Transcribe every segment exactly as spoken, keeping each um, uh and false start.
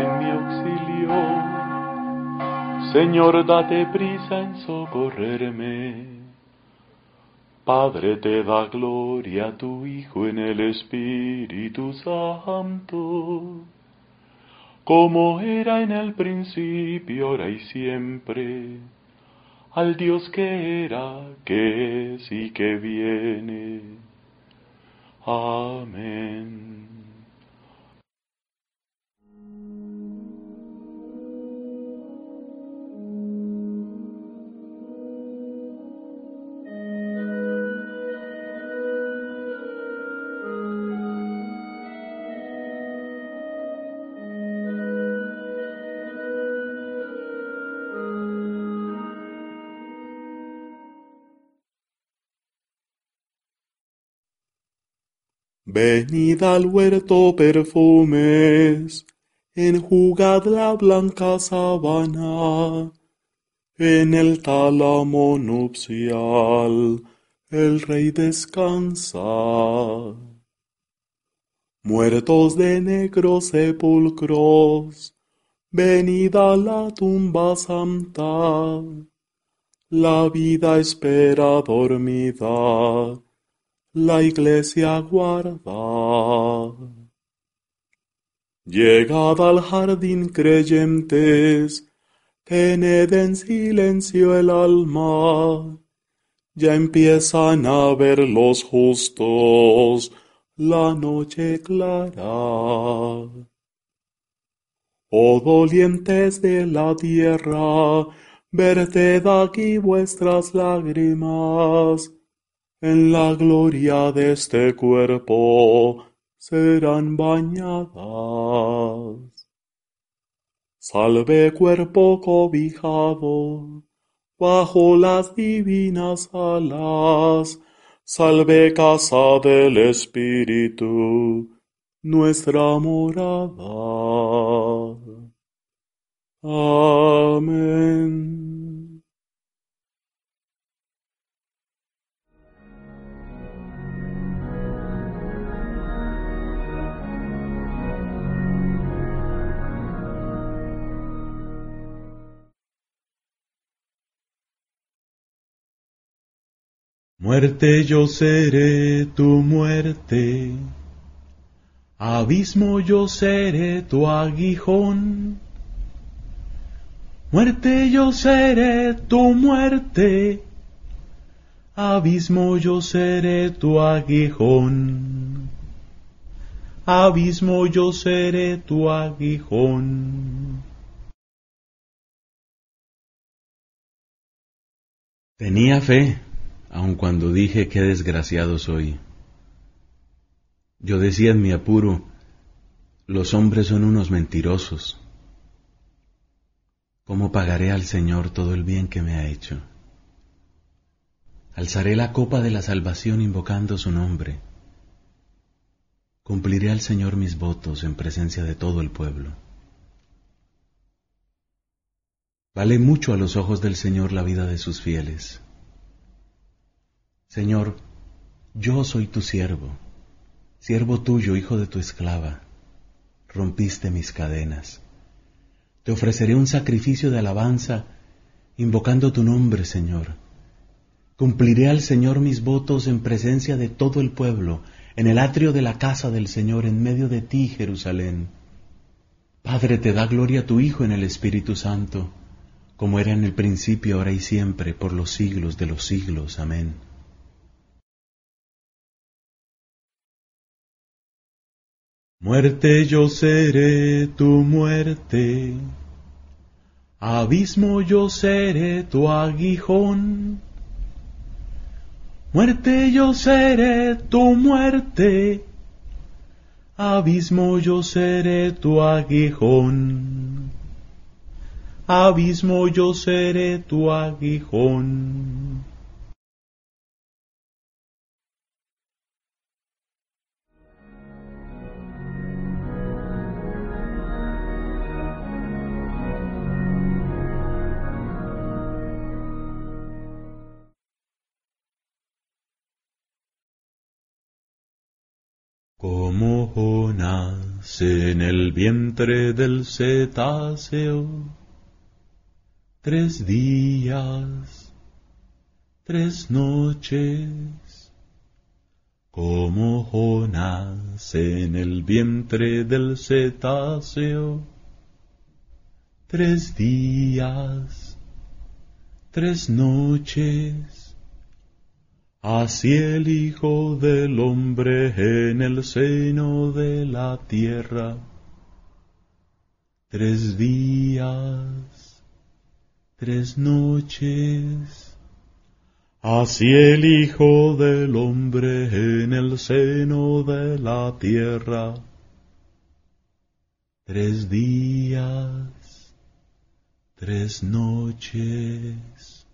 en mi auxilio. Señor, date prisa en socorrerme. Padre, te da gloria a tu Hijo en el Espíritu Santo, como era en el principio, ahora y siempre, al Dios que era, que es y que viene. Amén. Venid al huerto perfumes, enjugad la blanca sábana, en el tálamo nupcial el rey descansa. Muertos de negros sepulcros, venid a la tumba santa, la vida espera dormida, la iglesia guarda. Llegad al jardín creyentes, tened en silencio el alma, ya empiezan a ver los justos la noche clara. Oh dolientes de la tierra, verted aquí vuestras lágrimas, en la gloria de este cuerpo serán bañadas. Salve cuerpo cobijado bajo las divinas alas, salve casa del Espíritu, nuestra morada. Amén. Muerte, yo seré tu muerte, abismo, yo seré tu aguijón. Muerte, yo seré tu muerte, abismo, yo seré tu aguijón. Abismo, yo seré tu aguijón. Tenía fe, aun cuando dije qué desgraciado soy. Yo decía en mi apuro, los hombres son unos mentirosos. ¿Cómo pagaré al Señor todo el bien que me ha hecho? Alzaré la copa de la salvación invocando su nombre. Cumpliré al Señor mis votos en presencia de todo el pueblo. Vale mucho a los ojos del Señor la vida de sus fieles. Señor, yo soy tu siervo, siervo tuyo, hijo de tu esclava. Rompiste mis cadenas. Te ofreceré un sacrificio de alabanza, invocando tu nombre, Señor. Cumpliré al Señor mis votos en presencia de todo el pueblo, en el atrio de la casa del Señor, en medio de ti, Jerusalén. Padre, te da gloria a tu Hijo en el Espíritu Santo, como era en el principio, ahora y siempre, por los siglos de los siglos. Amén. Muerte, yo seré tu muerte, abismo, yo seré tu aguijón. Muerte, yo seré tu muerte, abismo, yo seré tu aguijón. Abismo, yo seré tu aguijón. Como Jonás en el vientre del cetáceo. Tres días, tres noches, como Jonás en el vientre del cetáceo. Tres días, tres noches, así el Hijo del Hombre en el seno de la tierra. Tres días, tres noches, así el Hijo del Hombre en el seno de la tierra. Tres días, tres noches.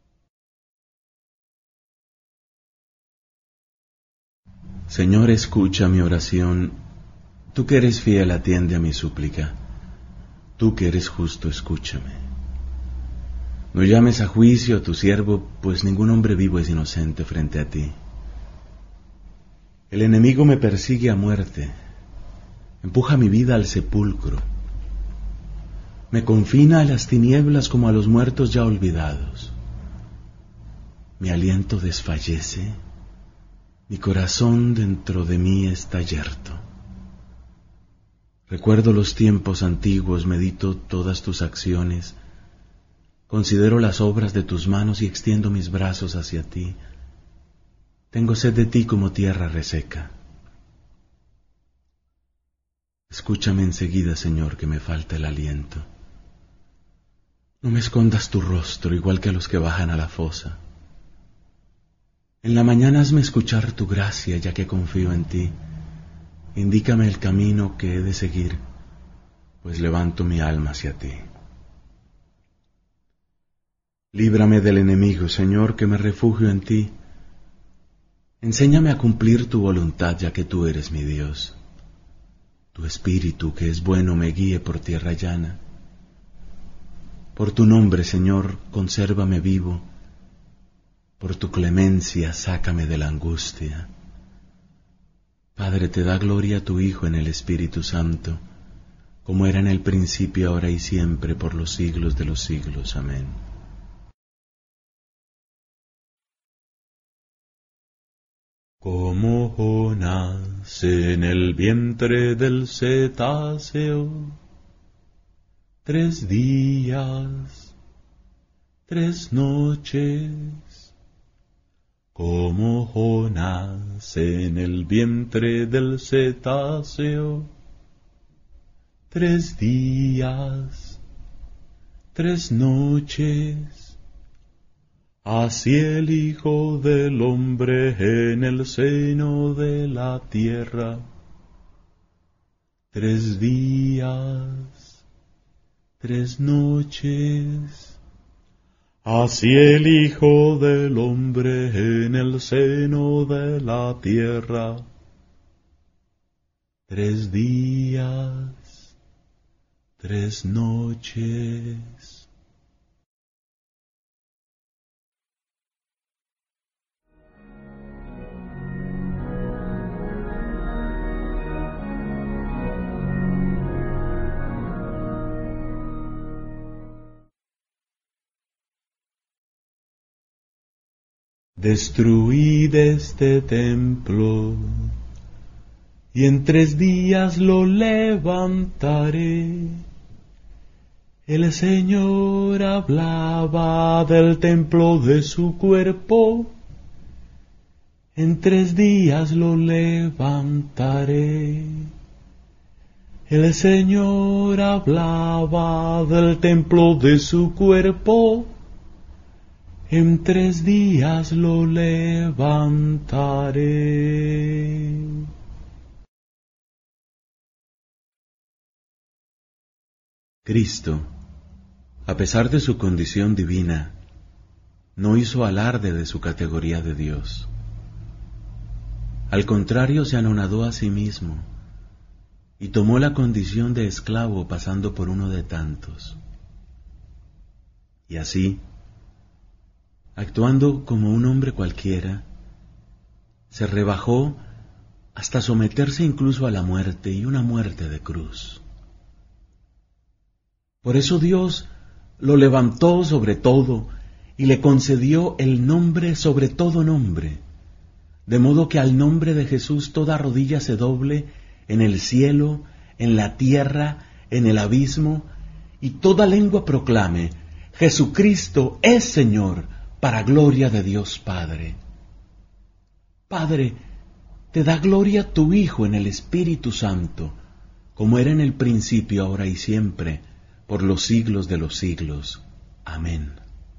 Señor, escucha mi oración. Tú que eres fiel, atiende a mi súplica. Tú que eres justo, escúchame. No llames a juicio a tu siervo, pues ningún hombre vivo es inocente frente a ti. El enemigo me persigue a muerte, empuja mi vida al sepulcro, me confina a las tinieblas como a los muertos ya olvidados. Mi aliento desfallece, mi corazón dentro de mí está yerto. Recuerdo los tiempos antiguos, medito todas tus acciones, considero las obras de tus manos y extiendo mis brazos hacia ti. Tengo sed de ti como tierra reseca. Escúchame enseguida, Señor, que me falta el aliento. No me escondas tu rostro, igual que a los que bajan a la fosa. En la mañana hazme escuchar tu gracia, ya que confío en ti. Indícame el camino que he de seguir, pues levanto mi alma hacia ti. Líbrame del enemigo, Señor, que me refugio en ti. Enséñame a cumplir tu voluntad, ya que tú eres mi Dios. Tu espíritu, que es bueno, me guíe por tierra llana. Por tu nombre, Señor, consérvame vivo. Por tu clemencia, sácame de la angustia. Padre, te da gloria a tu Hijo en el Espíritu Santo, como era en el principio, ahora y siempre, por los siglos de los siglos. Amén. Como Jonás en el vientre del cetáceo, tres días, tres noches, como Jonás en el vientre del cetáceo, tres días, tres noches, así el Hijo del Hombre en el seno de la tierra. Tres días, tres noches, así el Hijo del Hombre en el seno de la tierra. Tres días, tres noches. Destruid este templo, y en tres días lo levantaré. El Señor hablaba del templo de su cuerpo, en tres días lo levantaré. El Señor hablaba del templo de su cuerpo, en tres días lo levantaré. Cristo, a pesar de su condición divina, no hizo alarde de su categoría de Dios. Al contrario, se anonadó a sí mismo y tomó la condición de esclavo, pasando por uno de tantos. Y así, actuando como un hombre cualquiera, se rebajó hasta someterse incluso a la muerte y una muerte de cruz. Por eso Dios lo levantó sobre todo y le concedió el nombre sobre todo nombre, de modo que al nombre de Jesús toda rodilla se doble en el cielo, en la tierra, en el abismo, y toda lengua proclame: Jesucristo es Señor, para gloria de Dios Padre. Padre, te da gloria tu Hijo en el Espíritu Santo, como era en el principio, ahora y siempre, por los siglos de los siglos. Amén.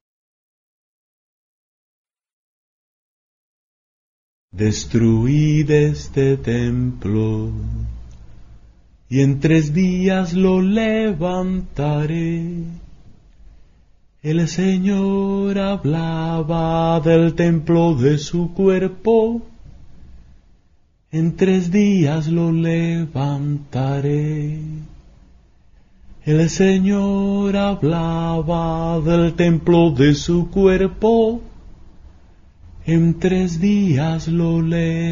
Destruid este templo, y en tres días lo levantaré. El Señor hablaba del templo de su cuerpo. En tres días lo levantaré. El Señor hablaba del templo de su cuerpo. En tres días lo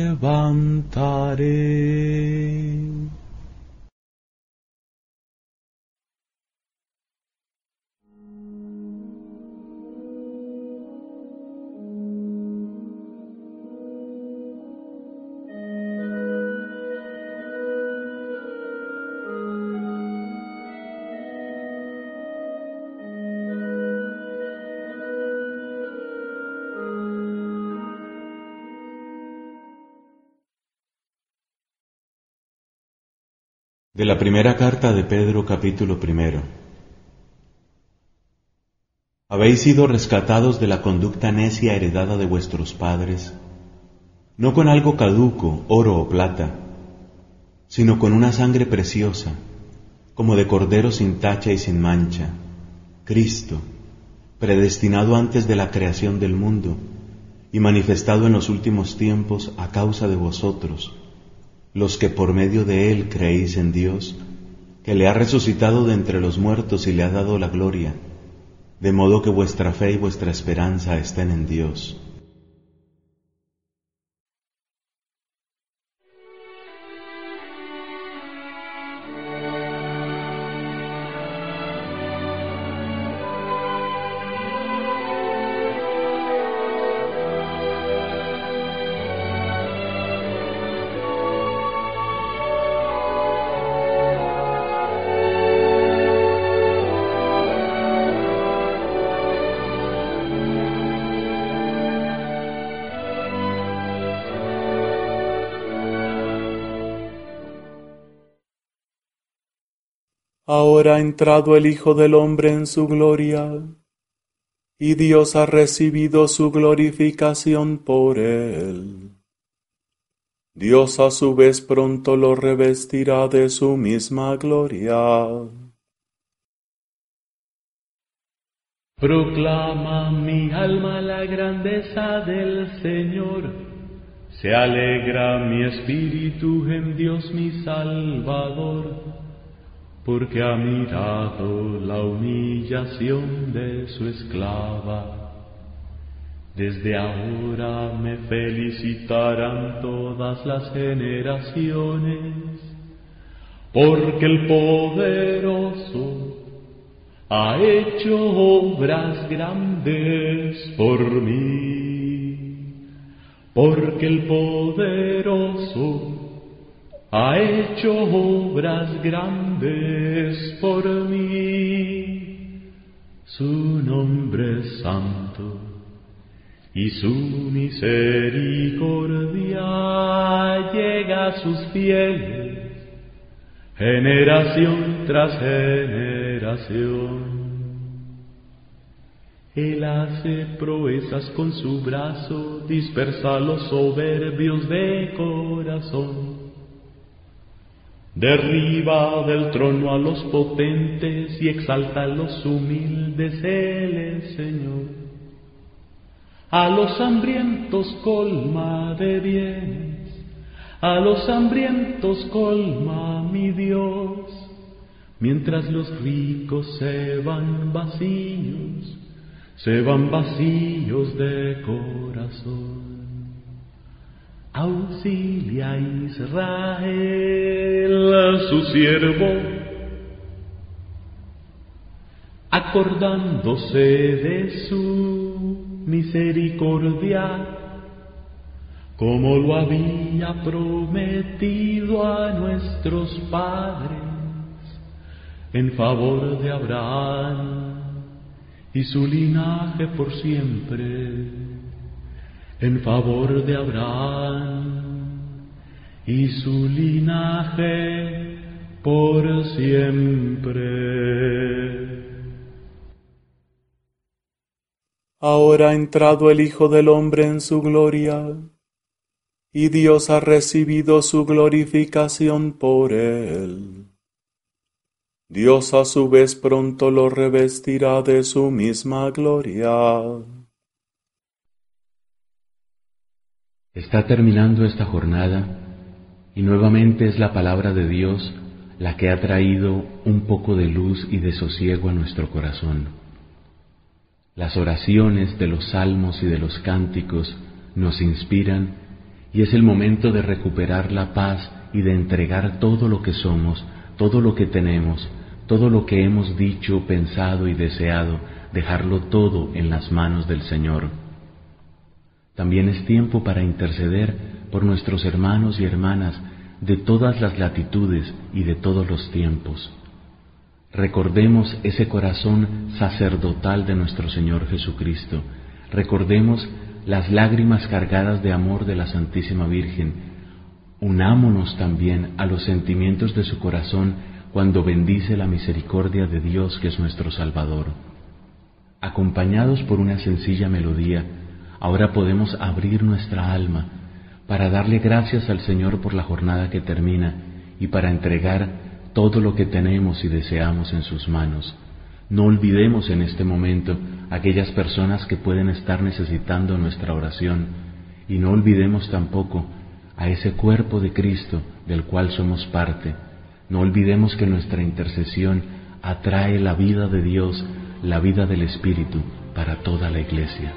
levantaré. De la primera carta de Pedro, capítulo primero. Habéis sido rescatados de la conducta necia heredada de vuestros padres, no con algo caduco, oro o plata, sino con una sangre preciosa, como de cordero sin tacha y sin mancha, Cristo, predestinado antes de la creación del mundo y manifestado en los últimos tiempos a causa de vosotros, los que por medio de Él creéis en Dios, que le ha resucitado de entre los muertos y le ha dado la gloria, de modo que vuestra fe y vuestra esperanza estén en Dios. Ahora ha entrado el Hijo del Hombre en su gloria, y Dios ha recibido su glorificación por él. Dios a su vez pronto lo revestirá de su misma gloria. Proclama mi alma la grandeza del Señor, se alegra mi espíritu en Dios mi Salvador, porque ha mirado la humillación de su esclava. Desde ahora me felicitarán todas las generaciones, porque el poderoso ha hecho obras grandes por mí, porque el poderoso ha hecho obras grandes por mí. Su nombre es santo y su misericordia llega a sus fieles, generación tras generación. Él hace proezas con su brazo, dispersa a los soberbios de corazón. Derriba del trono a los potentes y exalta a los humildes, Él es Señor. A los hambrientos colma de bienes, a los hambrientos colma mi Dios, mientras los ricos se van vacíos, se van vacíos de corazón. Auxilia a Israel, su siervo, acordándose de su misericordia, como lo había prometido a nuestros padres, en favor de Abraham y su linaje por siempre, en favor de Abraham y su linaje por siempre. Ahora ha entrado el Hijo del Hombre en su gloria, y Dios ha recibido su glorificación por él. Dios a su vez pronto lo revestirá de su misma gloria. Está terminando esta jornada y nuevamente es la palabra de Dios la que ha traído un poco de luz y de sosiego a nuestro corazón. Las oraciones de los salmos y de los cánticos nos inspiran y es el momento de recuperar la paz y de entregar todo lo que somos, todo lo que tenemos, todo lo que hemos dicho, pensado y deseado, dejarlo todo en las manos del Señor. También es tiempo para interceder por nuestros hermanos y hermanas de todas las latitudes y de todos los tiempos. Recordemos ese corazón sacerdotal de nuestro Señor Jesucristo. Recordemos las lágrimas cargadas de amor de la Santísima Virgen. Unámonos también a los sentimientos de su corazón cuando bendice la misericordia de Dios que es nuestro Salvador. Acompañados por una sencilla melodía, ahora podemos abrir nuestra alma para darle gracias al Señor por la jornada que termina y para entregar todo lo que tenemos y deseamos en sus manos. No olvidemos en este momento aquellas personas que pueden estar necesitando nuestra oración y no olvidemos tampoco a ese cuerpo de Cristo del cual somos parte. No olvidemos que nuestra intercesión atrae la vida de Dios, la vida del Espíritu para toda la Iglesia.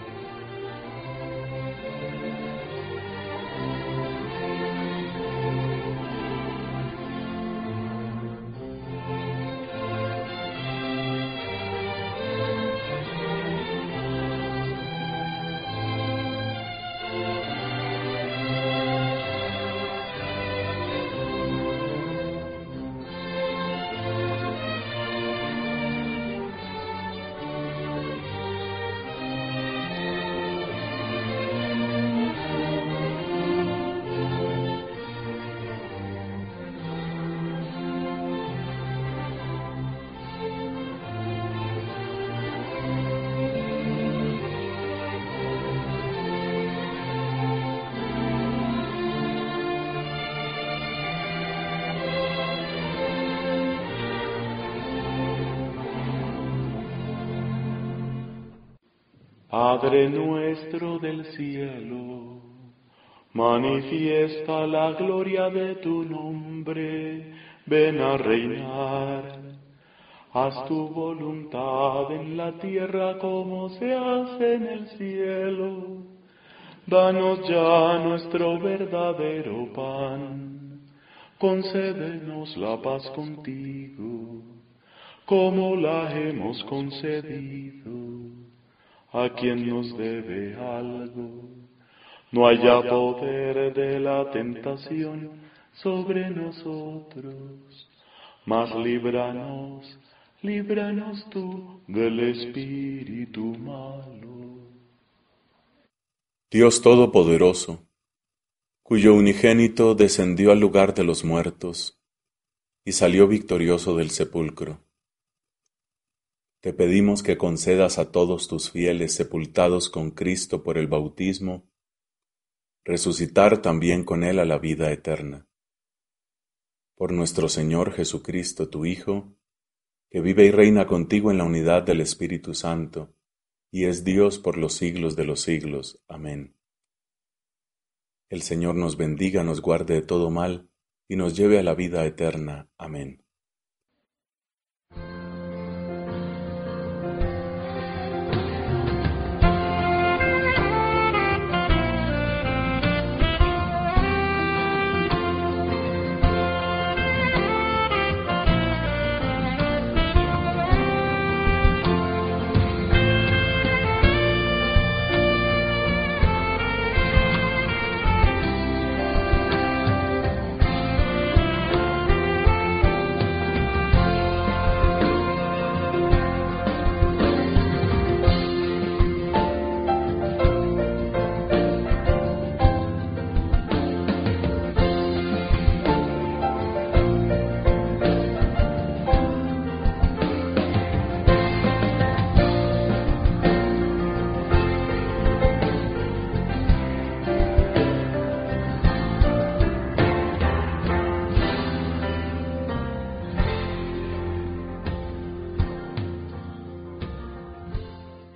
Padre nuestro del cielo, manifiesta la gloria de tu nombre, ven a reinar. Haz tu voluntad en la tierra como se hace en el cielo. Danos ya nuestro verdadero pan, concédenos la paz contigo, como la hemos concedido a quien nos debe algo. No haya poder de la tentación sobre nosotros, mas líbranos, líbranos tú del espíritu malo. Dios Todopoderoso, cuyo unigénito descendió al lugar de los muertos y salió victorioso del sepulcro, te pedimos que concedas a todos tus fieles sepultados con Cristo por el bautismo, resucitar también con Él a la vida eterna. Por nuestro Señor Jesucristo, tu Hijo, que vive y reina contigo en la unidad del Espíritu Santo, y es Dios por los siglos de los siglos. Amén. El Señor nos bendiga, nos guarde de todo mal, y nos lleve a la vida eterna. Amén.